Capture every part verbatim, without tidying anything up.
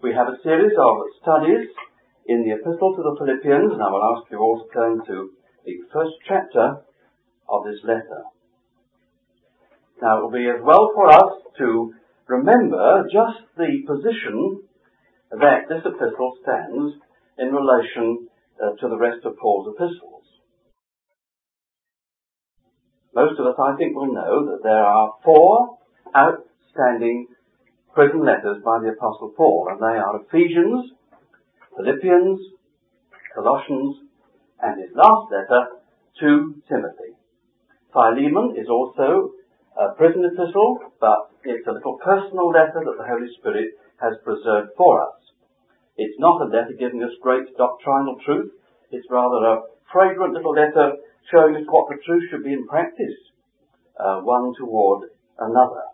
We have a series of studies in the Epistle to the Philippians, and I will ask you all to turn to the first chapter of this letter. Now, it will be as well for us to remember just the position that this epistle stands in relation uh, to the rest of Paul's epistles. Most of us, I think, will know that there are four outstanding prison letters by the Apostle Paul, and they are Ephesians, Philippians, Colossians, and his last letter to Timothy. Philemon is also a prison epistle, but it's a little personal letter that the Holy Spirit has preserved for us. It's not a letter giving us great doctrinal truth. It's rather a fragrant little letter showing us what the truth should be in practice, uh, one toward another.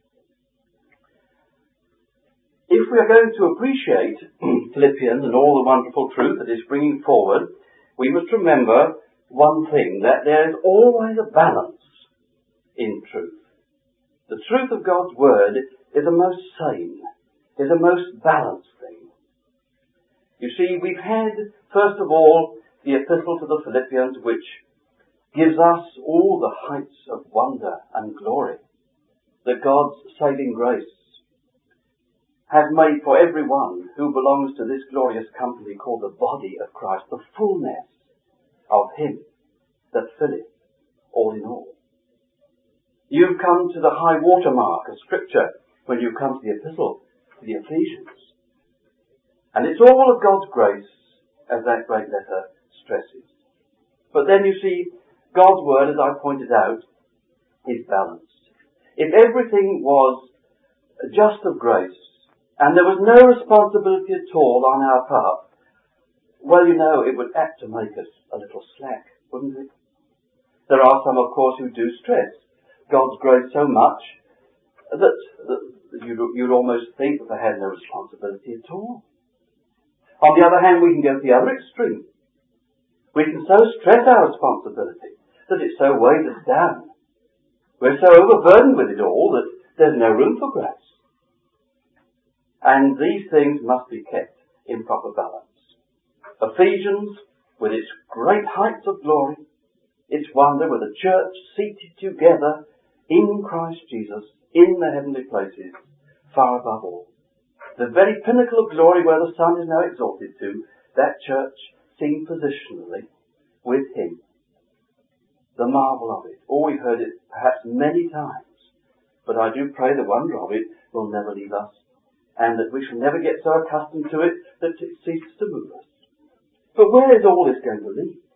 If we are going to appreciate Philippians and all the wonderful truth that is bringing forward, we must remember one thing, that there is always a balance in truth. The truth of God's Word is a most sane, is a most balanced thing. You see, we've had, first of all, the Epistle to the Philippians, which gives us all the heights of wonder and glory that God's saving grace has made for everyone who belongs to this glorious company called the body of Christ, the fullness of Him that filleth all in all. You've come to the high water mark of Scripture when you come to the Epistle to the Ephesians. And it's all of God's grace, as that great letter stresses. But then you see, God's Word, as I pointed out, is balanced. If everything was just of grace, and there was no responsibility at all on our part, well, you know, it would act to make us a little slack, wouldn't it? There are some, of course, who do stress God's grace so much that, that you'd, you'd almost think that they had no responsibility at all. On the other hand, we can go to the other extreme. We can so stress our responsibility that it so weighs us down. We're so overburdened with it all that there's no room for grace. And these things must be kept in proper balance. Ephesians, with its great heights of glory, its wonder, with a church seated together in Christ Jesus, in the heavenly places, far above all. The very pinnacle of glory where the Son is now exalted to, that church seen positionally with Him. The marvel of it. Oh, we've heard it perhaps many times, but I do pray the wonder of it will never leave us, and that we shall never get so accustomed to it that it ceases to move us. But where is all this going to lead?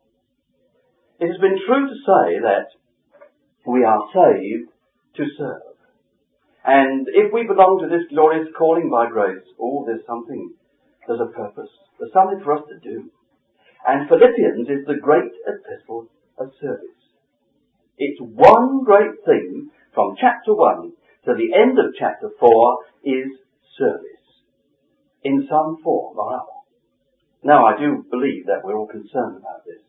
It has been true to say that we are saved to serve. And if we belong to this glorious calling by grace, oh, there's something, there's a purpose, there's something for us to do. And Philippians is the great epistle of service. Its one great theme from chapter one to the end of chapter four is service in some form or other. Now, I do believe that we're all concerned about this.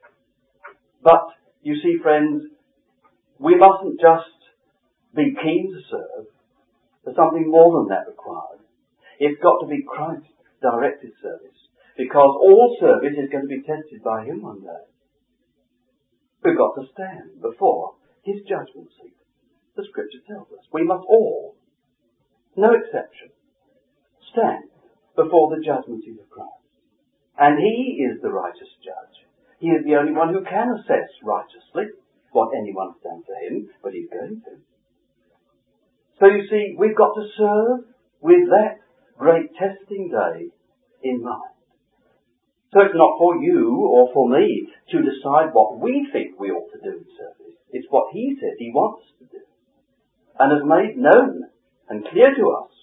But, you see, friends, we mustn't just be keen to serve. There's something more than that required. It's got to be Christ-directed service, because all service is going to be tested by Him one day. We've got to stand before His judgment seat. The Scripture tells us we must all, no exception, stand before the judgment seat of Christ. And He is the righteous judge. He is the only one who can assess righteously what anyone stands for Him, but He's going to. So you see, we've got to serve with that great testing day in mind. So it's not for you or for me to decide what we think we ought to do in service. It's what He says He wants us to do, and has made known and clear to us.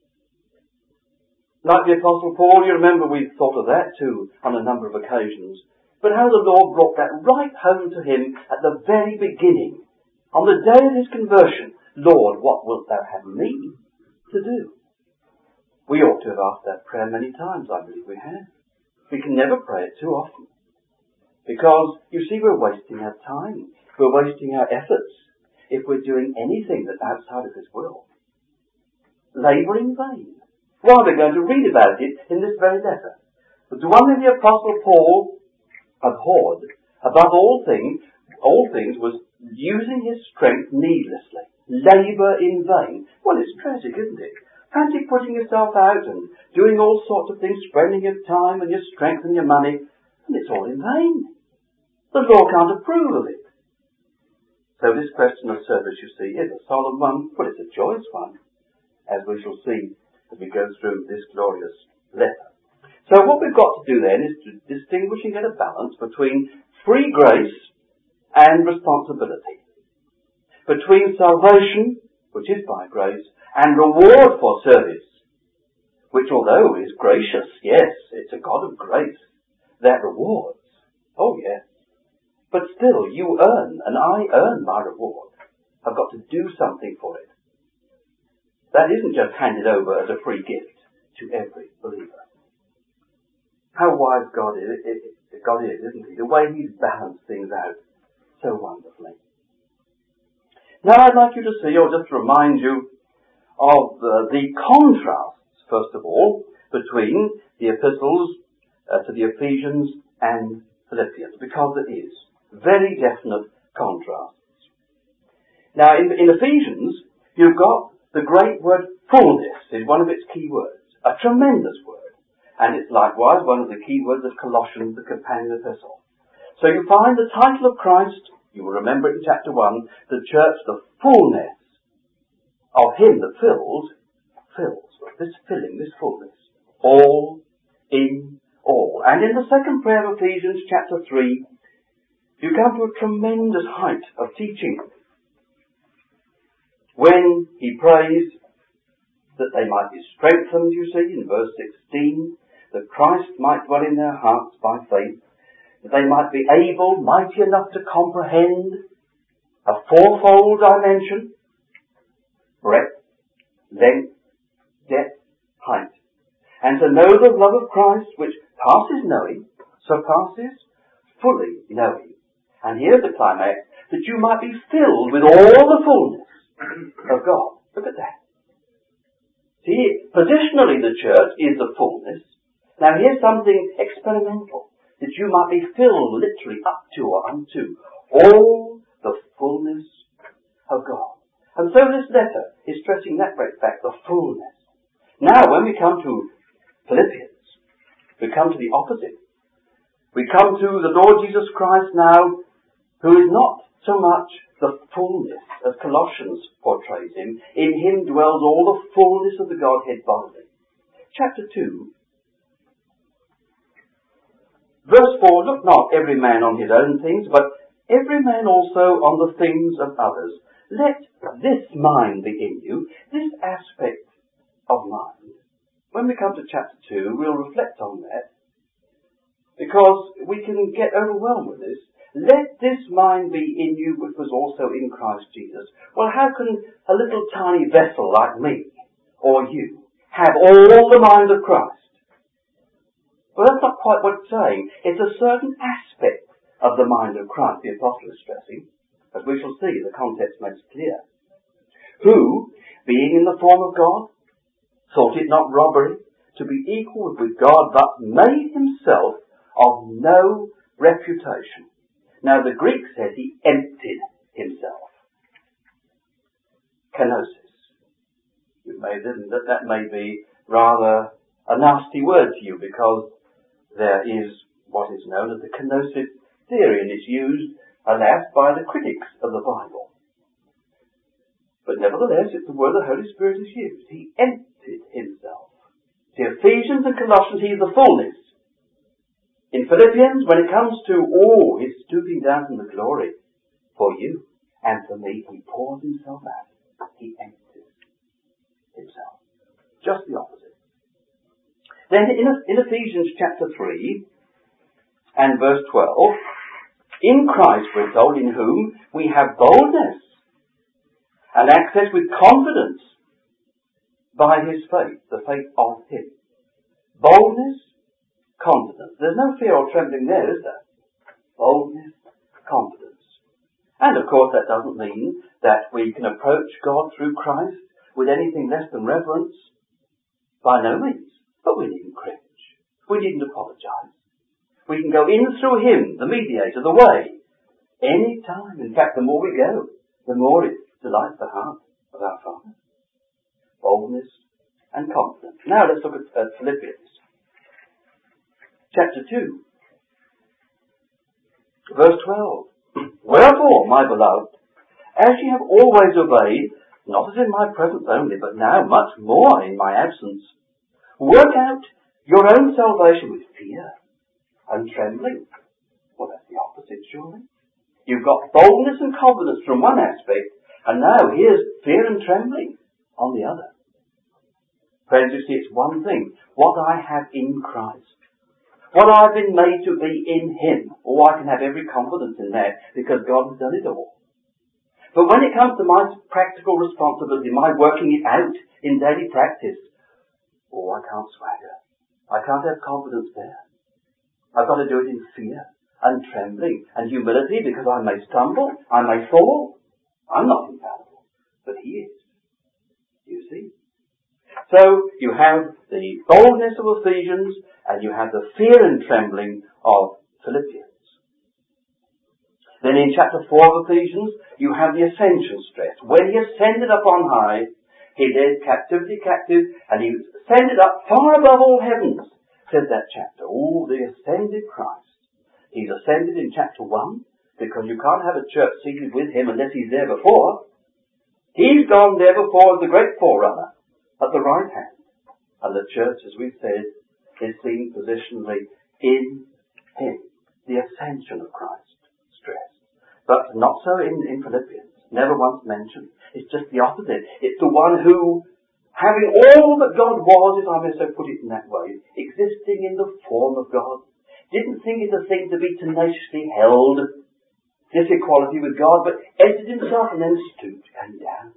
Like the Apostle Paul, you remember we've thought of that too on a number of occasions. But how the Lord brought that right home to him at the very beginning. On the day of his conversion, Lord, what wilt thou have me to do? We ought to have asked that prayer many times, I believe we have. We can never pray it too often. Because, you see, we're wasting our time. We're wasting our efforts if we're doing anything that's outside of His will. Labour in vain. Well, we're going to read about it in this very letter. But the one that the Apostle Paul abhorred above all things, all things was using his strength needlessly, labour in vain. Well, it's tragic, isn't it? Fancy putting yourself out and doing all sorts of things, spending your time and your strength and your money, and it's all in vain. The law can't approve of it. So this question of service, you see, is a solemn one, but it's a joyous one, as we shall see as we go through this glorious letter. So what we've got to do then is to distinguish and get a balance between free grace and responsibility. Between salvation, which is by grace, and reward for service, which although is gracious, yes, it's a God of grace, that rewards. Oh yes. But still, you earn, and I earn my reward. I've got to do something for it. That isn't just handed over as a free gift to every believer. How wise God is, God is, isn't he? The way he's balanced things out so wonderfully. Now I'd like you to see, or just remind you, of uh, the contrasts, first of all, between the epistles uh, to the Ephesians and Philippians, because there is very definite contrasts. Now in, in Ephesians, you've got the great word fullness is one of its key words, a tremendous word. And it's likewise one of the key words of Colossians, the companion epistle. So you find the title of Christ, you will remember it in chapter one, the church, the fullness of him that fills, fills. This filling, this fullness. All in all. And in the second prayer of Ephesians chapter three, you come to a tremendous height of teaching when he prays that they might be strengthened, you see, in verse sixteen, that Christ might dwell in their hearts by faith, that they might be able, mighty enough to comprehend a fourfold dimension, breadth, length, depth, height, and to know the love of Christ, which passes knowing, surpasses fully knowing. And here's the climax, that you might be filled with all the fullness of God. Look at that. See, positionally the church is the fullness. Now here's something experimental, that you might be filled literally up to or unto all the fullness of God. And so this letter is stressing that great fact, the fullness. Now when we come to Philippians, we come to the opposite. We come to the Lord Jesus Christ now, who is not so much the fullness as Colossians portrays him. In him dwells all the fullness of the Godhead bodily. Chapter two, verse four, look not every man on his own things, but every man also on the things of others. Let this mind be in you, this aspect of mind. When we come to chapter two, we'll reflect on that, because we can get overwhelmed with this. Let this mind be in you which was also in Christ Jesus. Well, how can a little tiny vessel like me or you have all the mind of Christ? Well, that's not quite what it's saying. It's a certain aspect of the mind of Christ the apostle is stressing, as we shall see, the context makes clear. Who, being in the form of God, thought it not robbery to be equal with God, but made himself of no reputation. Now the Greek says he emptied himself. Kenosis. You may, that, that may be rather a nasty word to you, because there is what is known as the kenosis theory, and it's used, alas, by the critics of the Bible. But nevertheless, it's the word the Holy Spirit is used. He emptied himself. To Ephesians and Colossians, he is the fullness. In Philippians, when it comes to, oh, his stooping down from the glory for you and for me, he pours himself out. He empties himself. Just the opposite. Then in, in Ephesians chapter three and verse twelve, in Christ we're told, in whom we have boldness and access with confidence by his faith, the faith of him. Boldness, confidence. There's no fear or trembling there, is there? Boldness, confidence. And of course that doesn't mean that we can approach God through Christ with anything less than reverence. By no means. But we needn't cringe. We needn't apologise. We can go in through him, the mediator, the way, any time. In fact, the more we go, the more it delights the heart of our Father. Boldness and confidence. Now let's look at uh, Philippians. Chapter two. Verse twelve. Wherefore, my beloved, as ye have always obeyed, not as in my presence only, but now much more in my absence, work out your own salvation with fear and trembling. Well, that's the opposite, surely. You've got boldness and confidence from one aspect, and now here's fear and trembling on the other. Friends, you see, it's one thing. What I have in Christ. What I've been made to be in him. Oh, I can have every confidence in that, because God has done it all. But when it comes to my practical responsibility, my working it out in daily practice, oh, I can't swagger. I can't have confidence there. I've got to do it in fear and trembling and humility, because I may stumble, I may fall. I'm not infallible, but he is. You see? So you have the boldness of Ephesians, and you have the fear and trembling of Philippians. Then in chapter four of Ephesians, you have the ascension stress. When he ascended up on high, he led captivity captive, and he ascended up far above all heavens, says that chapter. Oh, the ascended Christ. He's ascended in chapter one, because you can't have a church seated with him unless he's there before. He's gone there before as the great forerunner, at the right hand. And the church, as we've said, is seen positionally in him. The ascension of Christ stressed. But not so in, in Philippians. Never once mentioned. It's just the opposite. It's the one who, having all that God was, if I may so put it in that way, existing in the form of God, didn't think it a thing to be tenaciously held, this equality with God, but emptied himself and then stooped and down.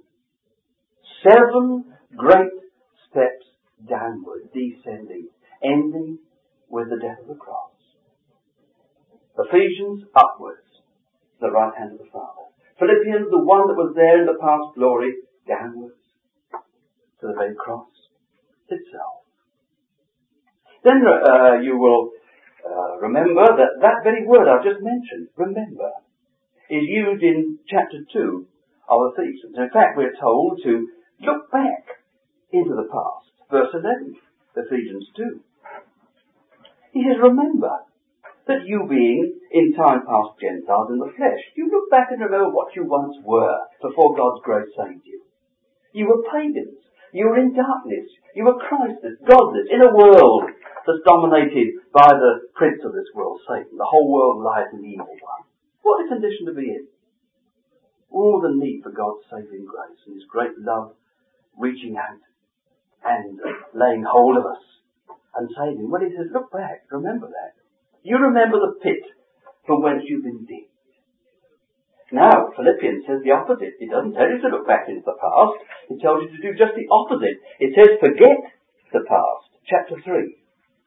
Seven great steps downward, descending, ending with the death of the cross. Ephesians, upwards, the right hand of the Father. Philippians, the one that was there in the past glory, downwards to the very cross itself. Then uh, you will uh, remember that that very word I just mentioned, remember, is used in chapter two of Ephesians. In fact, we're told to look back into the past. Verse eleven, Ephesians two. He says, remember that you being in time past Gentiles in the flesh, you look back and remember what you once were before God's grace saved you. You were pagans. You were in darkness. You were Christless, godless, in a world that's dominated by the prince of this world, Satan. The whole world lies in the evil one. What a condition to be in. All the need for God's saving grace and his great love reaching out and laying hold of us and saving. When he says, look back, remember that. You remember the pit from whence you've been digged. Now, Philippians says the opposite. It doesn't tell you to look back into the past. It tells you to do just the opposite. It says forget the past. Chapter three.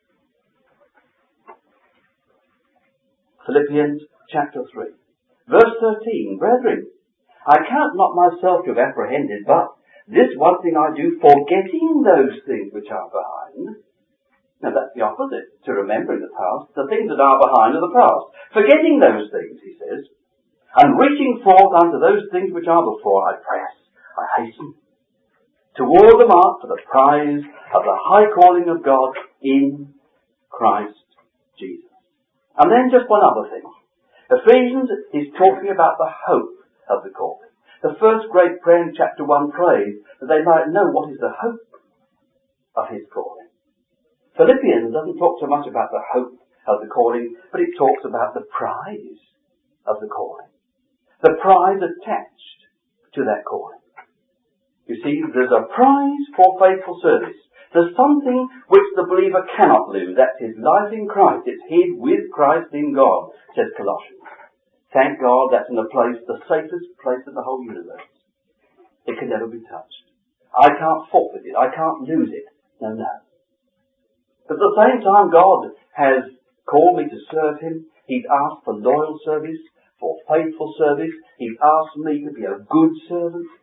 Philippians chapter three. Verse thirteen. Brethren, I count not myself to have apprehended, but this one thing I do, forgetting those things which are behind. Now that's the opposite to remembering the past. The things that are behind are the past. Forgetting those things, he says, and reaching forth unto those things which are before, I press, I hasten toward the mark for the prize of the high calling of God in Christ Jesus. And then just one other thing. Ephesians is talking about the hope of the calling. The first great prayer in chapter one prays that they might know what is the hope of his calling. Philippians doesn't talk so much about the hope of the calling, but it talks about the prize of the calling. The prize attached to that calling. You see, there's a prize for faithful service. There's something which the believer cannot lose. That's his life in Christ. It's hid with Christ in God, says Colossians. Thank God that's in the place, the safest place in the whole universe. It can never be touched. I can't forfeit it. I can't lose it. No, no. But at the same time, God has called me to serve him. He's asked for loyal service, for faithful service. He's asked me to be a good servant.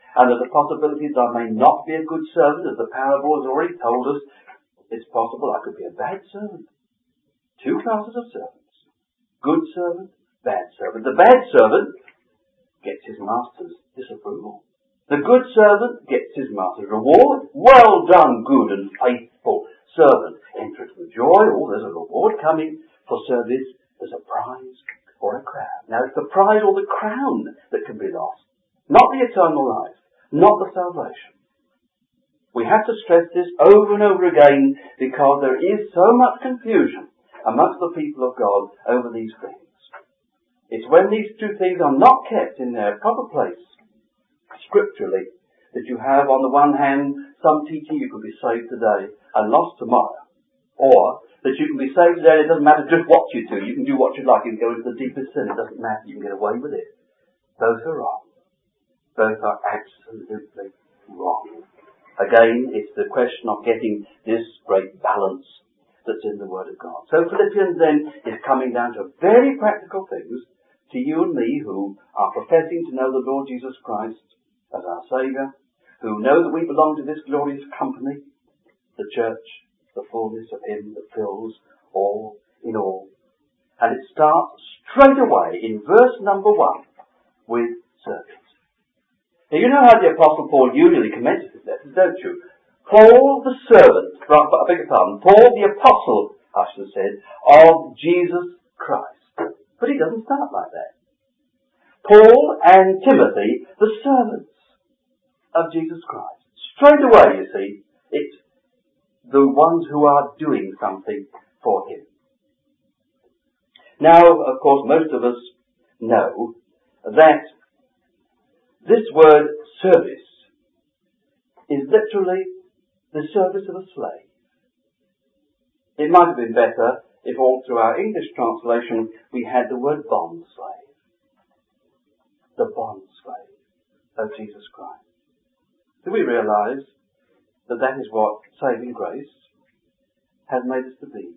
and there's a possibility that I may not be a good servant, as the parable has already told us. It's possible I could be a bad servant. Two classes of servants. Good servant, bad servant. The bad servant gets his master's disapproval. The good servant gets his master's reward. Well done, good and faithful servant. Entrance with joy. Oh, there's a reward coming for service. There's a prize or a crown. Now, it's the prize or the crown that can be lost. Not the eternal life. Not the salvation. We have to stress this over and over again because there is so much confusion amongst the people of God over these things. It's when these two things are not kept in their proper place, scripturally, that you have on the one hand some teaching you could be saved today and lost tomorrow. Or that you can be saved today and it doesn't matter just what you do. You can do what you like. You can go into the deepest sin. It doesn't matter. You can get away with it. Both are wrong. Both are absolutely wrong. Again, it's the question of getting this great balance that's in the Word of God. So Philippians then is coming down to very practical things to you and me who are professing to know the Lord Jesus Christ as our Saviour, who know that we belong to this glorious company, the church, the fullness of Him that fills all in all. And it starts straight away in verse number one with service. Now you know how the Apostle Paul usually commences his letters, don't you? Paul the servant, I beg your pardon, Paul the apostle, I should have said, of Jesus Christ. But he doesn't start like that. Paul and Timothy, the servants of Jesus Christ. Straight away, you see, it's the ones who are doing something for Him. Now, of course, most of us know that this word service is literally the service of a slave. It might have been better if all through our English translation we had the word bond slave. The bond slave of Jesus Christ. Do we realise that that is what saving grace has made us to be?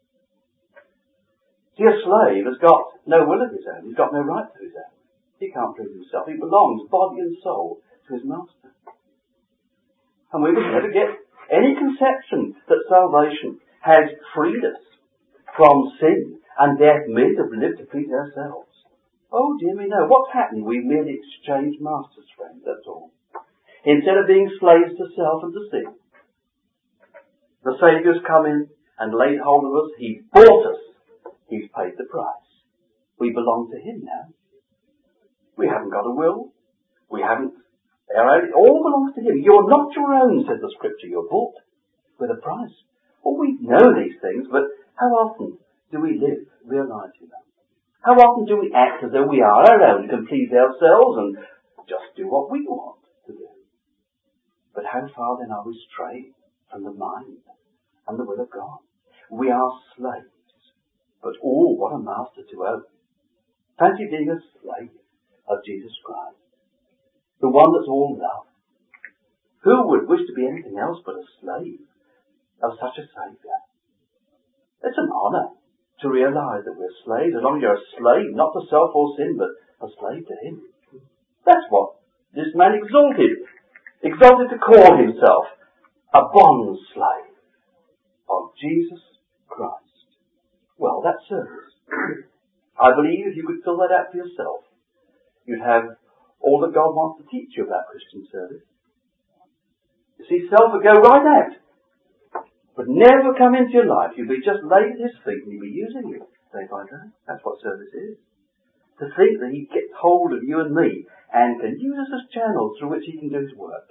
See, a slave has got no will of his own. He's got no right to his own. He can't prove himself. He belongs, body and soul, to his master. And we would never get any conception that salvation has freed us from sin and death merely to live to please ourselves. Oh dear me, no. What's happened? We've merely exchanged masters, friends, that's all. Instead of being slaves to self and to sin, the Saviour's come in and laid hold of us. He's bought us. He's paid the price. We belong to Him now. We haven't got a will. We haven't. It all belongs to Him. You're not your own, says the Scripture. You're bought with a price. Well, we know these things, but how often do we live realising them? How often do we act as though we are our own, can please ourselves and just do what we want to do? But how far then are we strayed from the mind and the will of God? We are slaves. But oh, what a master to own. Fancy being a slave of Jesus Christ. The one that's all love. Who would wish to be anything else but a slave of such a Saviour? It's an honour to realise that we're slaves, as long as you're a slave, not to self or sin, but a slave to Him. That's what this man exalted. Exalted to call himself a bond slave of Jesus Christ. Well, that's service. I believe if you could fill that out for yourself, you'd have all that God wants to teach you about Christian service. You see, self would go right out. Would never come into your life. You'd be just laid at His feet and He'd be using you day by day. That's what service is. To think that He gets hold of you and me and can use us as channels through which He can do His work.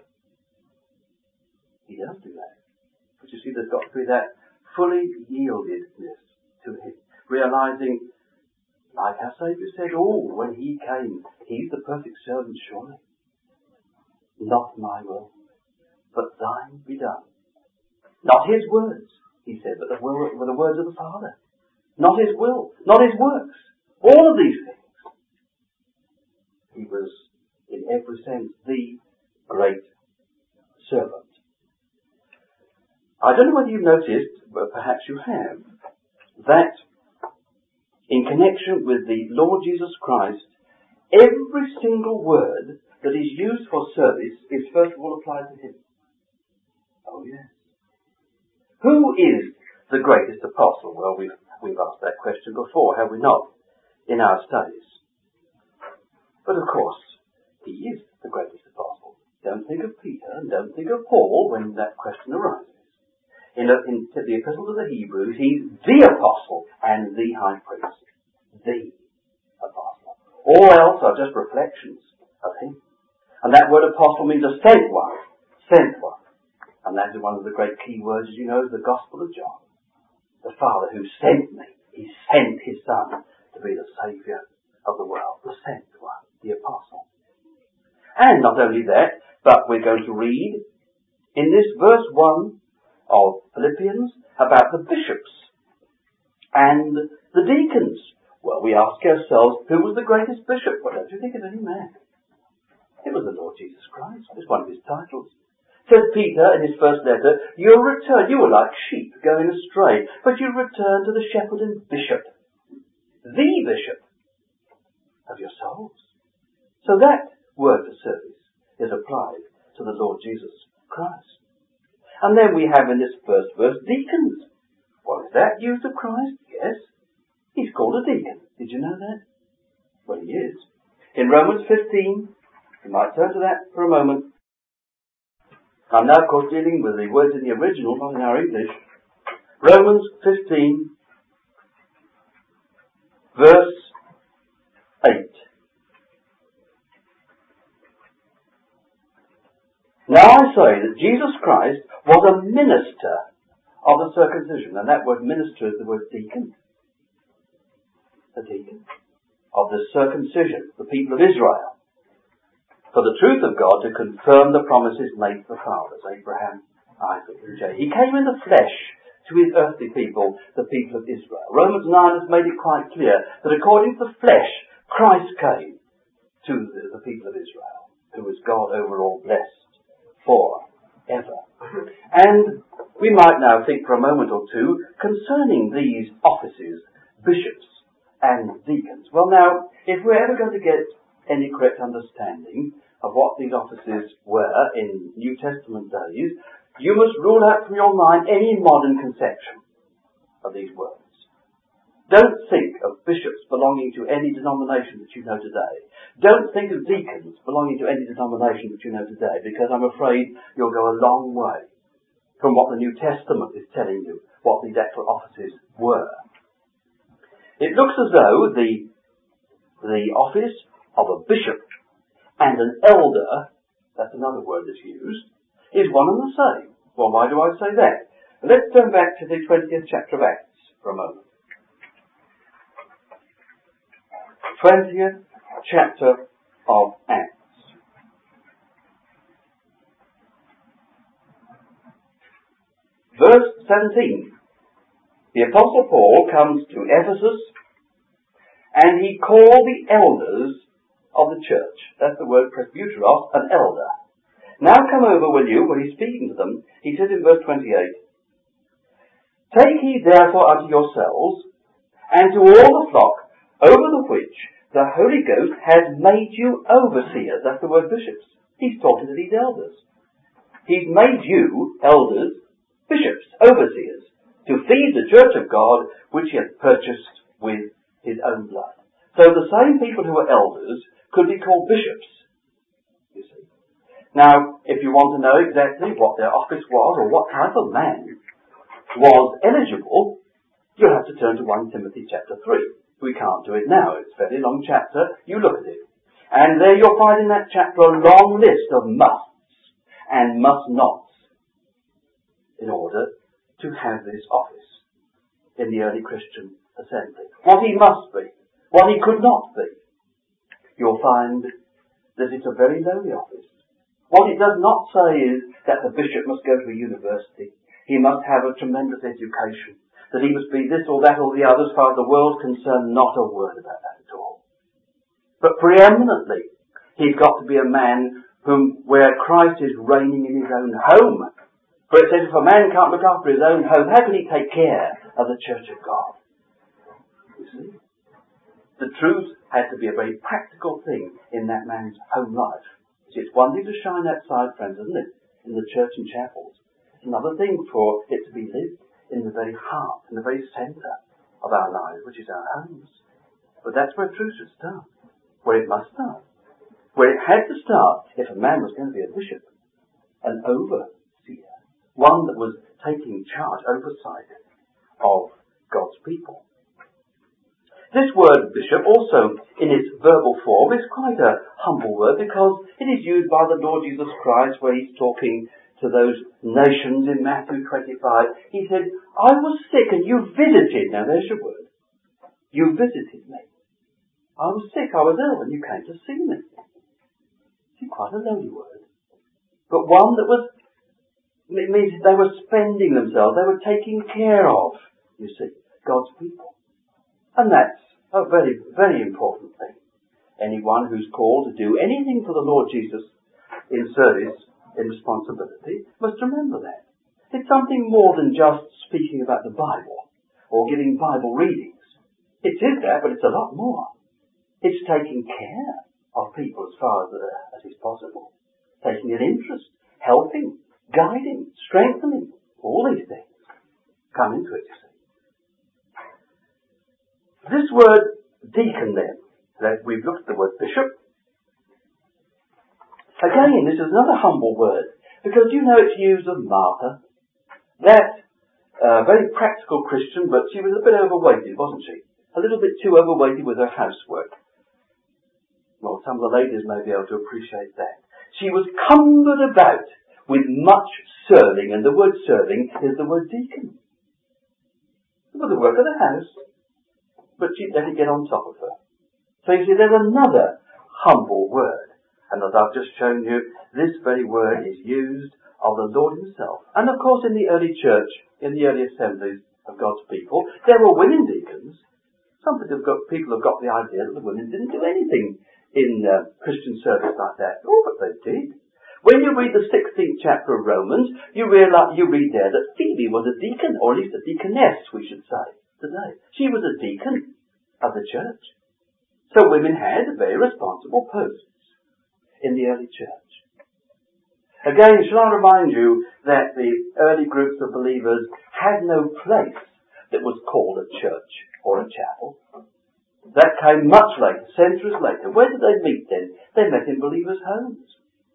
He does do that. But you see, there's got to be that fully yieldedness to Him. Realising, like our Saviour said, oh, when He came, He's the perfect servant, surely. Not my will, but thine be done. Not His words, He said, but the, will, but the words of the Father. Not His will, not His works. All of these things. He was, in every sense, the great servant. I don't know whether you've noticed, but perhaps you have, that in connection with the Lord Jesus Christ, every single word that is used for service is first of all applied to him. Oh yes. Who is the greatest apostle? Well, we've, we've asked that question before, have we not, in our studies? But of course, he is the greatest apostle. Don't think of Peter and don't think of Paul when that question arises. In, a, in the Epistle to the Hebrews, he's the apostle and the high priest. The apostle. All else are just reflections of him. And that word apostle means a sent one. Sent one. And that is one of the great key words, as you know, is the Gospel of John. The Father who sent me. He sent his Son to be the Saviour of the world. The sent one. The apostle. And not only that, but we're going to read in this verse one of Philippians about the bishops and the deacons. Well, we ask ourselves, who was the greatest bishop? Well, don't you think of any man? It was the Lord Jesus Christ. It was one of his titles. Says Peter in his first letter, you'll return, you were like sheep going astray, but you return to the shepherd and bishop, the bishop of your souls. So that word for service is applied to the Lord Jesus Christ. And then we have in this first verse deacons. What is that? Used of Christ? Yes. He's called a deacon. Did you know that? Well, he is. In Romans fifteen, you might turn to that for a moment. I'm now, of course, dealing with the words in the original, not in our English. Romans fifteen, verse eight. Now I say that Jesus Christ was a minister of the circumcision. And that word minister is the word deacon. A deacon. Of the circumcision, the people of Israel. For the truth of God to confirm the promises made to the fathers, Abraham, Isaac and Jacob. He came in the flesh to his earthly people, the people of Israel. Romans nine has made it quite clear that according to the flesh, Christ came to the, the people of Israel, who is God over all blessed forever. And we might now think for a moment or two concerning these offices, bishops and deacons. Well now, if we're ever going to get any correct understanding of what these offices were in New Testament days, you must rule out from your mind any modern conception of these words. Don't think of bishops belonging to any denomination that you know today. Don't think of deacons belonging to any denomination that you know today, because I'm afraid you'll go a long way from what the New Testament is telling you, what these actual offices were. It looks as though the, the office of a bishop and an elder, that's another word that's used, is one and the same. Well, why do I say that? Let's turn back to the twentieth chapter of Acts for a moment. twentieth chapter of Acts. Verse seventeen. The Apostle Paul comes to Ephesus and he called the elders of the church. That's the word presbyteros, an elder. Now come over, will you, when he's speaking to them, he says in verse twenty-eight, take heed therefore unto yourselves, and to all the flock, over the which the Holy Ghost has made you overseers. That's the word bishops. He's talking to these elders. He's made you, elders, bishops, overseers, to feed the church of God, which he has purchased with his own blood. So the same people who are elders could be called bishops, you see. Now, if you want to know exactly what their office was or what type of man was eligible, you'll have to turn to First Timothy chapter three. We can't do it now. It's a fairly long chapter. You look at it. And there you'll find in that chapter a long list of musts and must-nots in order to have this office in the early Christian assembly. What he must be. What he could not be. You'll find that it's a very lowly office. What it does not say is that the bishop must go to a university. He must have a tremendous education. That he must be this or that or the other, as far as the world's concerned, not a word about that at all. But preeminently, he's got to be a man whom, where Christ is reigning in his own home. For it says, if a man can't look after his own home, how can he take care of the church of God? You see? The truth had to be a very practical thing in that man's home life. See, it's one thing to shine outside, friends, isn't it? In the church and chapels. It's another thing for it to be lived in the very heart, in the very centre of our lives, which is our homes. But that's where truth should start. Where it must start. Where it had to start if a man was going to be a bishop, an overseer, one that was taking charge, oversight of God's people. This word bishop also in its verbal form is quite a humble word because it is used by the Lord Jesus Christ where he's talking to those nations in Matthew twenty-five. He said, I was sick and you visited. Now there's your word. You visited me. I was sick, I was ill and you came to see me. See, quite a lowly word. But one that was, it means they were spending themselves, they were taking care of, you see, God's people. And that's a very, very important thing. Anyone who's called to do anything for the Lord Jesus in service, in responsibility, must remember that. It's something more than just speaking about the Bible or giving Bible readings. It is that, but it's a lot more. It's taking care of people as far as, uh, as is possible. Taking an interest, helping, guiding, strengthening, all these things come into it, you see. This word deacon then, that we've looked at the word bishop. Again, this is another humble word, because you know it's used of Martha, that uh, very practical Christian, but she was a bit overweighted, wasn't she? A little bit too overweighted with her housework. Well, some of the ladies may be able to appreciate that. She was cumbered about with much serving, and the word serving is the word deacon. For the work of the house, but she let it get on top of her. So you see, there's another humble word. And as I've just shown you, this very word is used of the Lord himself. And of course in the early church, in the early assemblies of God's people, there were women deacons. Some people have got, people have got the idea that the women didn't do anything in uh, Christian service like that. Oh, but they did. When you read the sixteenth chapter of Romans, you realize, you read there that Phoebe was a deacon, or at least a deaconess, we should say, today. She was a deacon of the church. So women had very responsible posts in the early church. Again, shall I remind you that the early groups of believers had no place that was called a church or a chapel. That came much later, centuries later. Where did they meet then? They met in believers' homes.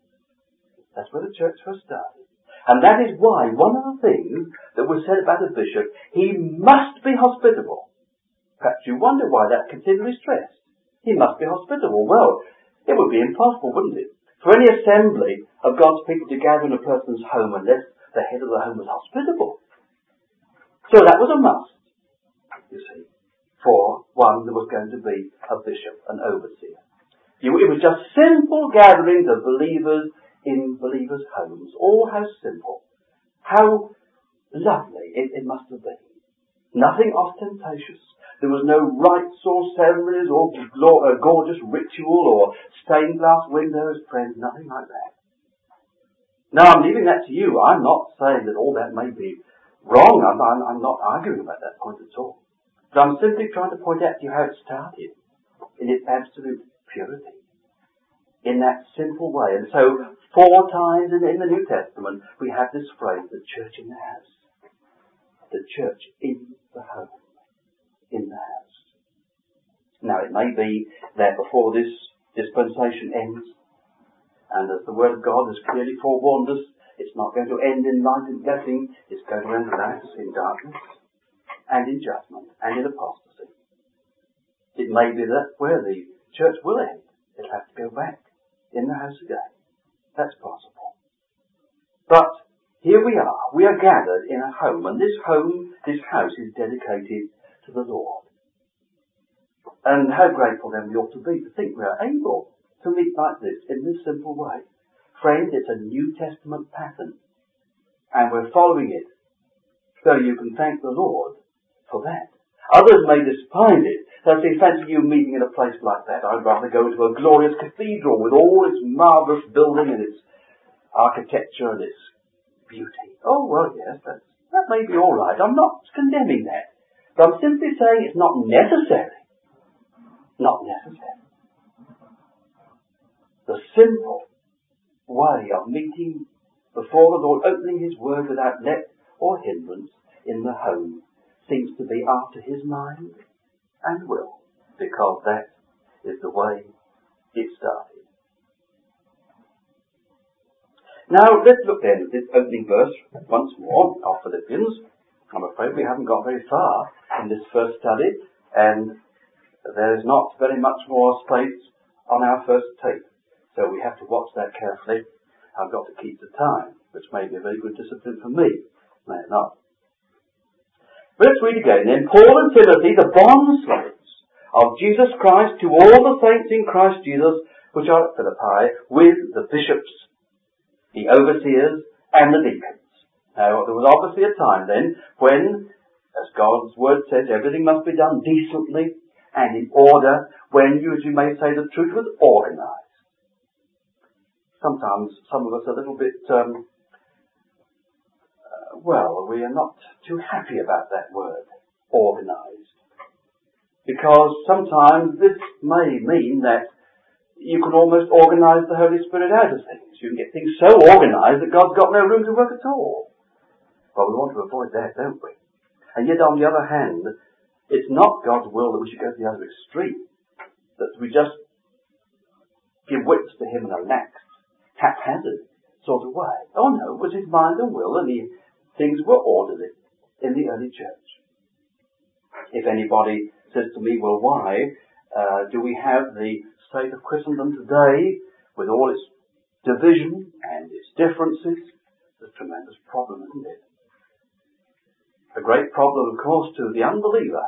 That's where the church first started. And that is why one of the things that was said about a bishop, he must be hospitable. Perhaps you wonder why that's continually stressed. He must be hospitable. Well, it would be impossible, wouldn't it, for any assembly of God's people to gather in a person's home unless the head of the home was hospitable. So that was a must, you see, for one that was going to be a bishop, an overseer. It was just simple gatherings of believers in believers' homes. Oh, how simple. How lovely it, it must have been. Nothing ostentatious. There was no rites or ceremonies or uh, gorgeous ritual or stained glass windows, friends, nothing like that. Now, I'm leaving that to you. I'm not saying that all that may be wrong. I'm, I'm, I'm not arguing about that point at all. But I'm simply trying to point out to you how it started in its absolute purity, in that simple way. And so, four times in, in the New Testament, we have this phrase, the church in the house. The church in the home. In the house. Now it may be that before this dispensation ends, and as the Word of God has clearly forewarned us, it's not going to end in light and blessing, it's going to end alas in darkness, and in judgment, and in apostasy. It may be that where the church will end, it'll have to go back in the house again. That's possible. But here we are, we are gathered in a home, and this home, this house is dedicated to the Lord. And how grateful then we ought to be to think we are able to meet like this in this simple way. Friends, it's a New Testament pattern, and we're following it, so you can thank the Lord for that. Others may despise it. They'll say, fancy you meeting in a place like that. I'd rather go to a glorious cathedral with all its marvellous building and its architecture and its beauty. Oh, well, yes, that's, that may be all right. I'm not condemning that. But I'm simply saying it's not necessary. Not necessary. The simple way of meeting before the Lord, opening His Word without let or hindrance in the home, seems to be after His mind and will, because that is the way it started. Now, let's look then at this opening verse once more of Philippians. I'm afraid we haven't got very far in this first study, and there is not very much more space on our first tape. So we have to watch that carefully. I've got to keep the time, which may be a very good discipline for me. May it not. But let's read again then. Paul and Timothy, the bond slaves of Jesus Christ, to all the saints in Christ Jesus, which are at Philippi, with the bishops, the overseers, and the deacons. Now, there was obviously a time then when, as God's word says, everything must be done decently and in order, when, you, as you may say, the truth was organised. Sometimes some of us are a little bit, um, uh, well, we are not too happy about that word, organised. Because sometimes this may mean that you can almost organise the Holy Spirit out of things. You can get things so organised that God's got no room to work at all. Well, we want to avoid that, don't we? And yet, on the other hand, it's not God's will that we should go to the other extreme, that we just give witness to Him in a lax, haphazard sort of way. Oh no, it was His mind and will, and he, things were orderly in the early church. If anybody says to me, well, why uh, do we have the state of Christendom today with all its division and its differences? It's a tremendous problem, isn't it? A great problem, of course, to the unbeliever.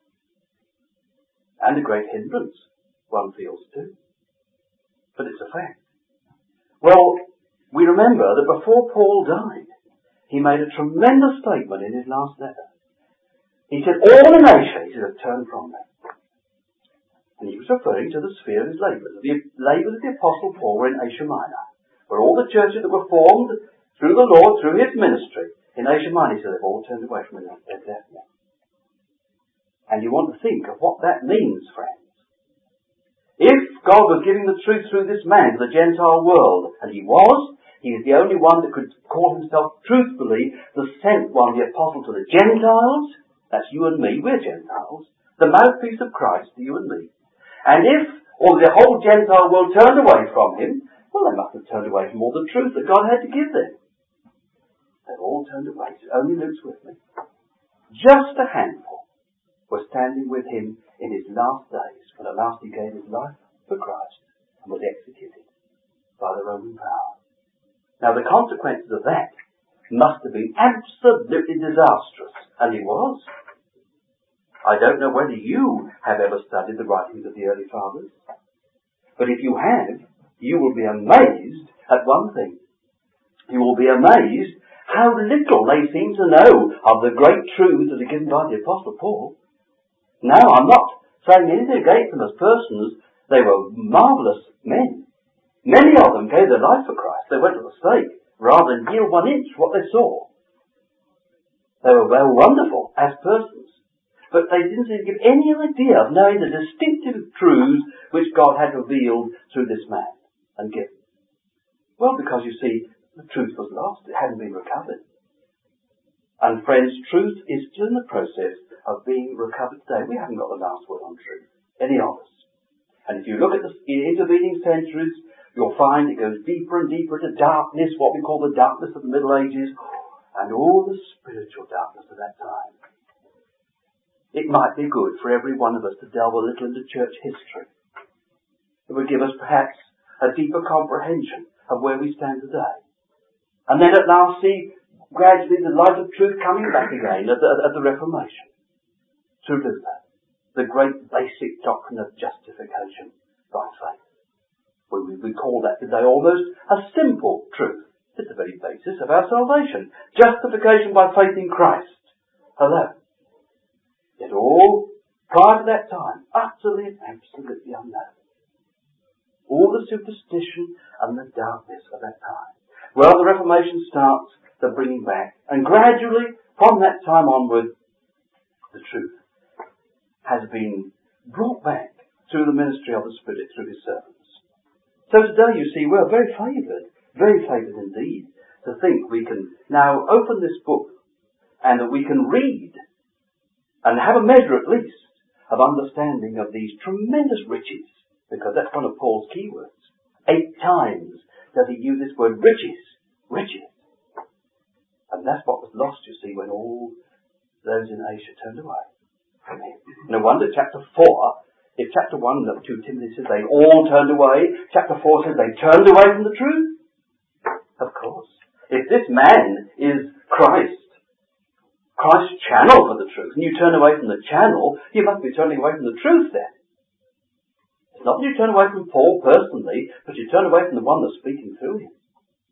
And a great hindrance, one feels too. But it's a fact. Well, we remember that before Paul died, he made a tremendous statement in his last letter. He said, all the nations have turned from me. And he was referring to the sphere of his labours. The labours of the Apostle Paul were in Asia Minor, where all the churches that were formed through the Lord, through his ministry, in Asia Minor, he said, they've all turned away from him. They've left me. And you want to think of what that means, friends. If God was giving the truth through this man to the Gentile world, and he was, he is the only one that could call himself truthfully the sent one, the apostle to the Gentiles. That's you and me, we're Gentiles. The mouthpiece of Christ to you and me. And if all the whole Gentile world turned away from him, well, they must have turned away from all the truth that God had to give them. They've all turned away. Only Luke's with me. Just a handful were standing with him in his last days, when at last he gave his life for Christ and was executed by the Roman power. Now, the consequences of that must have been absolutely disastrous, and it was. I don't know whether you have ever studied the writings of the early fathers, but if you have, you will be amazed at one thing. You will be amazed how little they seem to know of the great truths that are given by the Apostle Paul. Now, I'm not saying anything against them as persons. They were marvellous men. Many of them gave their life for Christ. They went to the stake rather than yield one inch what they saw. They were well wonderful as persons. But they didn't seem to give any idea of knowing the distinctive truths which God had revealed through this man and given. Well, because you see, the truth was lost. It hadn't been recovered. And friends, truth is still in the process of being recovered today. We haven't got the last word on truth, any of us. And if you look at the intervening centuries, you'll find it goes deeper and deeper into darkness, what we call the darkness of the Middle Ages, and all the spiritual darkness of that time. It might be good for every one of us to delve a little into church history. It would give us perhaps a deeper comprehension of where we stand today. And then at last see gradually the light of truth coming back again at the, at the Reformation. Through Luther. The great basic doctrine of justification by faith. We, we call that today almost a simple truth. It's the very basis of our salvation. Justification by faith in Christ. Hello. Yet all, prior to that time, utterly and absolutely unknown. All the superstition and the darkness of that time. Well, the Reformation starts the bringing back. And gradually, from that time onward, the truth has been brought back through the ministry of the Spirit, through His servants. So today, you see, we're very favoured very flavoured indeed to think we can now open this book and that we can read and have a measure at least of understanding of these tremendous riches, because that's one of Paul's key words. Eight times does he use this word riches, riches. And that's what was lost, you see, when all those in Asia turned away from him. No wonder chapter four, if chapter one of two Timothy says they all turned away, chapter four says they turned away from the truth. Of course. If this man is Christ, Christ's channel for the truth, and you turn away from the channel, you must be turning away from the truth then. It's not that you turn away from Paul personally, but you turn away from the one that's speaking through him,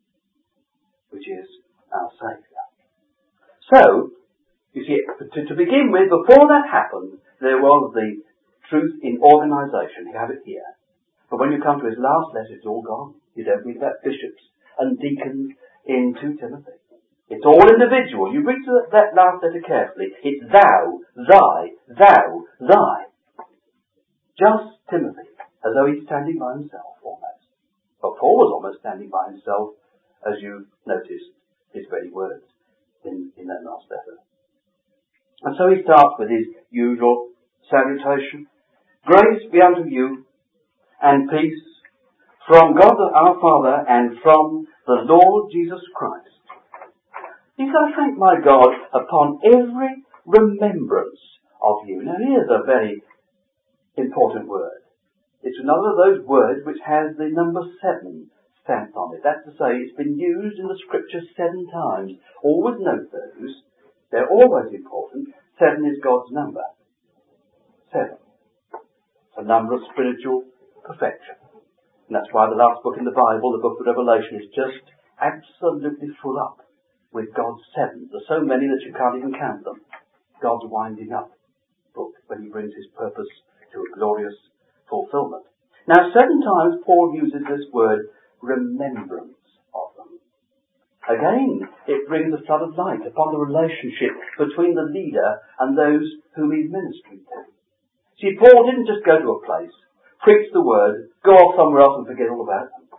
which is our Saviour. So, you see, to, to begin with, before that happened, there was the truth in organisation. You have it here. But when you come to his last letter, it's all gone. You don't read about bishops and deacons in Second Timothy. It's all individual. You read that last letter carefully. It's thou, thy, thou, thy. Just Timothy, as though he's standing by himself almost. But Paul was almost standing by himself, as you noticed his very words in, in that last letter. And so he starts with his usual salutation. Grace be unto you and peace from God our Father and from the Lord Jesus Christ. He said, I thank my God upon every remembrance of you. Now here's a very important word. It's another of those words which has the number seven stamped on it. That's to say, it's been used in the scripture seven times. Always note those. They're always important. Seven is God's number. Seven. It's a number of spiritual perfection. And that's why the last book in the Bible, the book of Revelation, is just absolutely full up with God's sevens. There's so many that you can't even count them. God's winding up book when he brings his purpose to a glorious fulfillment. Now, seven times Paul uses this word, remembrance of them. Again, it brings a flood of light upon the relationship between the leader and those whom he's ministering to. See, Paul didn't just go to a place, preach the word, go off somewhere else and forget all about them.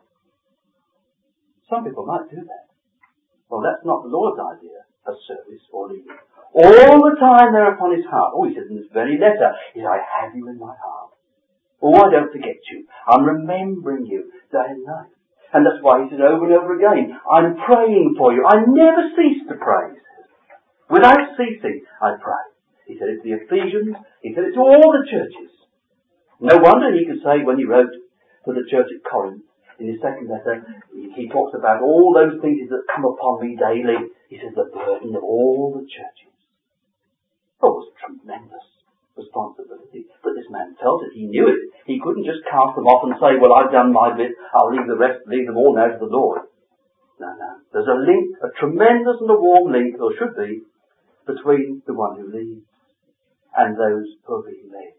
Some people might do that. Well, that's not the Lord's idea of service or leading. All the time they're upon his heart. Oh, he says in this very letter, he says, I have you in my heart. Oh, I don't forget you. I'm remembering you day and night. And that's why he says over and over again, I'm praying for you. I never cease to pray. Without ceasing, I pray. He said it to the Ephesians. He said it to all the churches. No wonder he could say when he wrote to the church at Corinth, in his second letter, he talks about all those things that come upon me daily. He says the burden of all the churches. Oh, it was a tremendous responsibility. But this man felt it. He knew it. He couldn't just cast them off and say, well, I've done my bit. I'll leave the rest, leave them all now to the Lord. No, no. There's a link, a tremendous and a warm link, or should be, between the one who leads and those who are being led.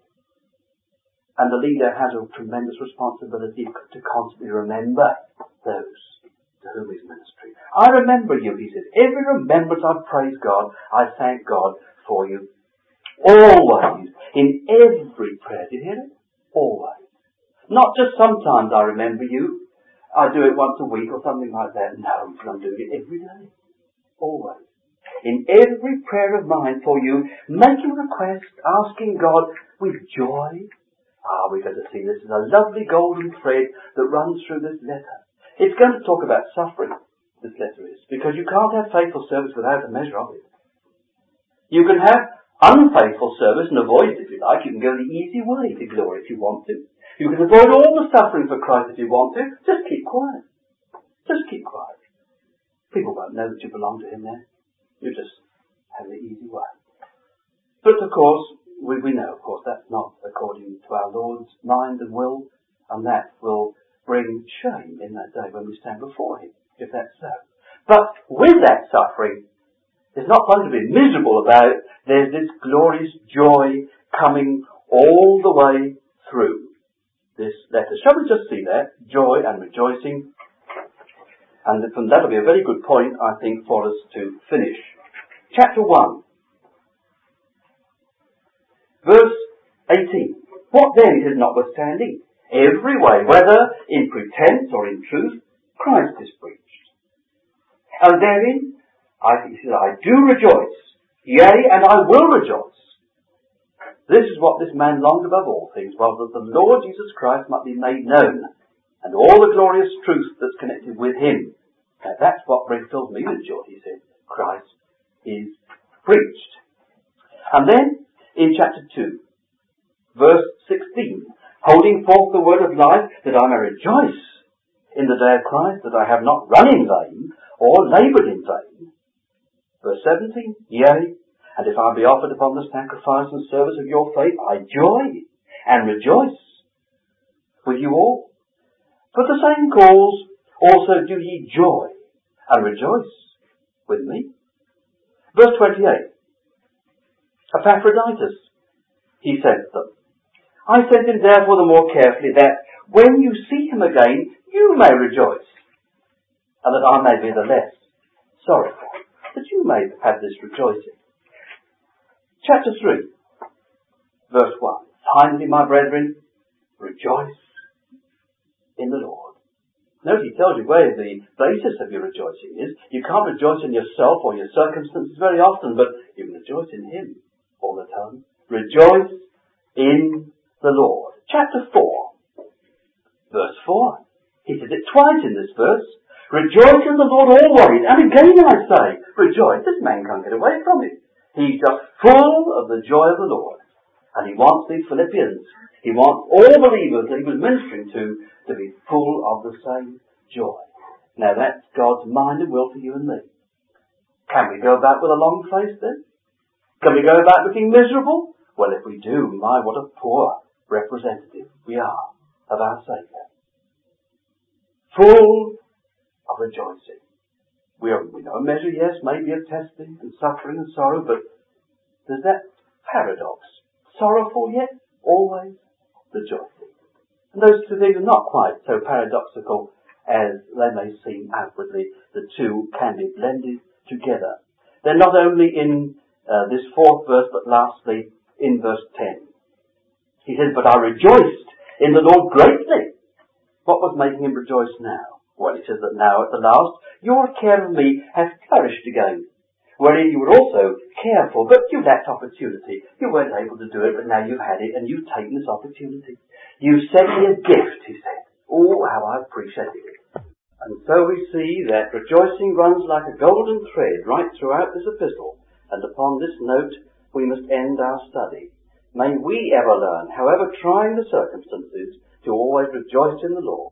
And the leader has a tremendous responsibility to constantly remember those to whom he's ministering. I remember you, he says. Every remembrance I praise God, I thank God for you. Always. In every prayer. Did you hear it? Always. Not just sometimes I remember you. I do it once a week or something like that. No, I'm doing it every day. Always. In every prayer of mine for you, making request, asking God with joy. Ah, we're going to see this is a lovely golden thread that runs through this letter. It's going to talk about suffering, this letter is, because you can't have faithful service without a measure of it. You can have unfaithful service and avoid it if you like. You can go the easy way to glory if you want to. You can avoid all the suffering for Christ if you want to. Just keep quiet. Just keep quiet. People won't know that you belong to him then. You just have the easy way. But of course, We, we know, of course, that's not according to our Lord's mind and will, and that will bring shame in that day when we stand before him, if that's so. But with that suffering, there's not something to be miserable about. There's this glorious joy coming all the way through this letter. Shall we just see that? Joy and rejoicing. And that'll be a very good point, I think, for us to finish. Chapter one. Verse eighteen. What then is notwithstanding? Every way, whether in pretense or in truth, Christ is preached. And therein, I, he says, I do rejoice, yea, and I will rejoice. This is what this man longed above all things, was that the Lord Jesus Christ might be made known, and all the glorious truth that's connected with him. Now that's what fills me with joy, he said. Christ is preached. And then, in chapter two, verse sixteen, holding forth the word of life, that I may rejoice in the day of Christ, that I have not run in vain, or laboured in vain. Verse seventeen, yea, and if I be offered upon the sacrifice and service of your faith, I joy and rejoice with you all. For the same cause also do ye joy and rejoice with me. Verse twenty-eight, Epaphroditus, he sent them. I sent him therefore the more carefully, that when you see him again, you may rejoice, and that I may be the less sorrowful, that you may have this rejoicing. Chapter three, verse one. Finally, my brethren, rejoice in the Lord. Note he tells you where the basis of your rejoicing is. You can't rejoice in yourself or your circumstances very often, but you can rejoice in him all the time. Rejoice in the Lord. Chapter four, verse four. He says it twice in this verse. Rejoice in the Lord always. And again I say, rejoice. This man can't get away from it. He's just full of the joy of the Lord. And he wants these Philippians, he wants all believers that he was ministering to, to be full of the same joy. Now that's God's mind and will for you and me. Can we go about with a long face then? Can we go about looking miserable? Well, if we do, my, what a poor representative we are of our Saviour. Full of rejoicing. We, are, we know a measure, yes, maybe of testing and suffering and sorrow, but there's that paradox. Sorrowful yet always rejoicing. And those two things are not quite so paradoxical as they may seem outwardly. The two can be blended together. They're not only in uh, this fourth verse, but lastly in verse ten. He says, but I rejoiced in the Lord greatly. What was making him rejoice now? Well, he says that now at the last, your care of me has flourished again, wherein you were also careful, but you lacked opportunity. You weren't able to do it, but now you've had it, and you've taken this opportunity. You've sent me a gift, he said. Oh, how I appreciate it. And so we see that rejoicing runs like a golden thread right throughout this epistle, and upon this note we must end our study. May we ever learn, however trying the circumstances, to always rejoice in the Lord.